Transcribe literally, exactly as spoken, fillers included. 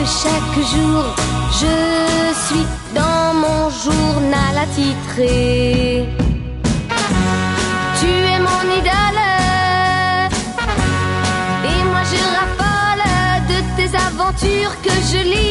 chaque jour, je suis dans mon journal attitré. Tu es mon idole, et moi je raffole de tes aventures que je lis.